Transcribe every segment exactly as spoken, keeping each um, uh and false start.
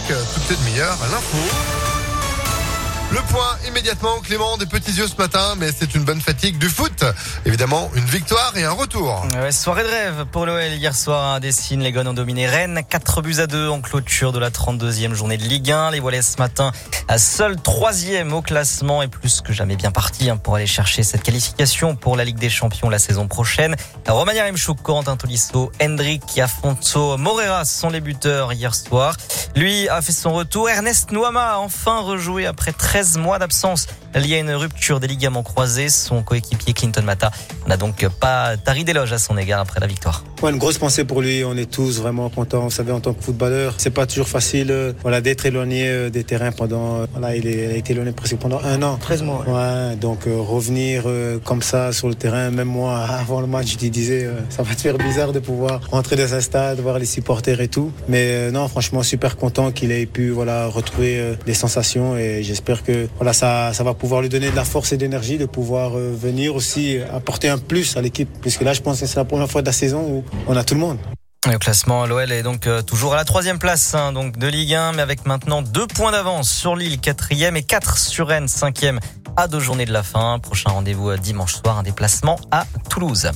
toutes les demi-heures à l'info. Le point immédiatement, Clément, des petits yeux ce matin, mais c'est une bonne fatigue du foot. Évidemment, une victoire et un retour. Ouais, soirée de rêve pour l'O L hier soir à Dessines. Les Gones ont dominé Rennes, quatre buts à deux en clôture de la trente-deuxième journée de Ligue un. Les Wallais ce matin, à seul troisième au classement et plus que jamais bien parti hein, pour aller chercher cette qualification pour la Ligue des Champions la saison prochaine. Romania Remchouk, Corentin Tolisso, Hendrik et Afonso Moreira sont les buteurs hier soir. Lui a fait son retour. Ernest Nuama a enfin rejoué après treize mois d'absence lié à une rupture des ligaments croisés. Son coéquipier Clinton Mata n'a donc pas tari d'éloge à son égard après la victoire. Ouais, une grosse pensée pour lui. On est tous vraiment contents. Vous savez, en tant que footballeur, c'est pas toujours facile, euh, voilà, d'être éloigné euh, des terrains pendant, euh, voilà, il, est, il a été éloigné presque pendant un an. treize mois. Ouais. Ouais, donc euh, revenir euh, comme ça sur le terrain, même moi, avant le match, je te disais, euh, ça va te faire bizarre de pouvoir rentrer dans un stade, voir les supporters et tout. Mais euh, non, franchement, super content qu'il ait pu, voilà, retrouver euh, des sensations et j'espère que, voilà, ça, ça va pouvoir lui donner de la force et d'énergie de pouvoir euh, venir aussi apporter un plus à l'équipe. Puisque là, je pense que c'est la première fois de la saison où on a tout le monde. Le classement, l'O L est donc euh, toujours à la troisième place hein, donc de Ligue un, mais avec maintenant deux points d'avance sur Lille, quatrième, et quatre sur Rennes, cinquième, à deux journées de la fin. Prochain rendez-vous dimanche soir, un déplacement à Toulouse.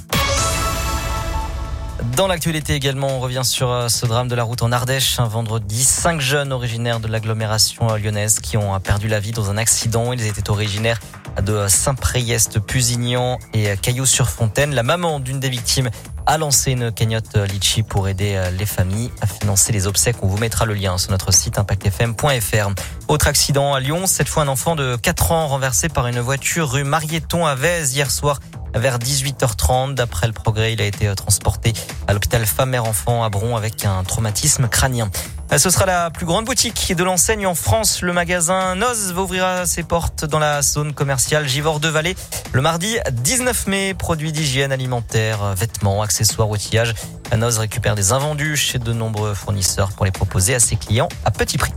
Dans l'actualité également, on revient sur ce drame de la route en Ardèche. Un vendredi, cinq jeunes originaires de l'agglomération lyonnaise qui ont perdu la vie dans un accident. Ils étaient originaires de Saint-Priest, Pusignan et Cailloux-sur-Fontaine. La maman d'une des victimes a lancé une cagnotte Litchi pour aider les familles à financer les obsèques. On vous mettra le lien sur notre site impact f m point f r. Autre accident à Lyon, cette fois un enfant de quatre ans renversé par une voiture rue Marieton à Vèze hier soir vers dix-huit heures trente. D'après le Progrès, il a été transporté à l'hôpital femme-mère-enfant à Bron avec un traumatisme crânien. Ce sera la plus grande boutique de l'enseigne en France. Le magasin Noz va ouvrir ses portes dans la zone commerciale Givors-de-Vallée le mardi dix-neuf mai. Produits d'hygiène alimentaire, vêtements, accessoires, outillage. Noz récupère des invendus chez de nombreux fournisseurs pour les proposer à ses clients à petit prix.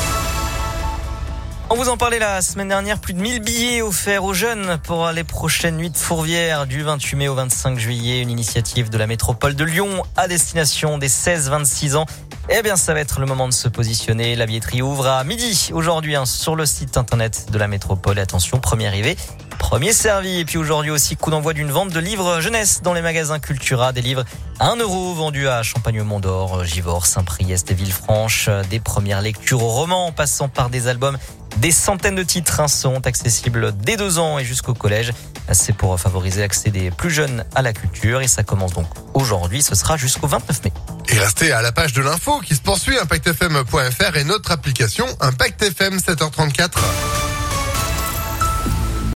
On vous en parlait la semaine dernière, plus de mille billets offerts aux jeunes pour les prochaines nuits de Fourvière du vingt-huit mai au vingt-cinq juillet. Une initiative de la métropole de Lyon à destination des seize vingt-six ans. Eh bien, ça va être le moment de se positionner. La billetterie ouvre à midi aujourd'hui hein, sur le site internet de la métropole. Attention, premier arrivé, premier servi. Et puis aujourd'hui aussi, coup d'envoi d'une vente de livres jeunesse dans les magasins Cultura. Des livres à un euro vendus à Champagne-Mont-d'Or, Givors, Saint-Priest et Villefranche. Des premières lectures au roman en passant par des albums. Des centaines de titres hein, seront accessibles dès deux ans et jusqu'au collège. C'est pour favoriser l'accès des plus jeunes à la culture et ça commence donc aujourd'hui. Ce sera jusqu'au vingt-neuf mai. Et restez à la page de l'info qui se poursuit, impact f m point f r et notre application Impact F M, sept heures trente-quatre.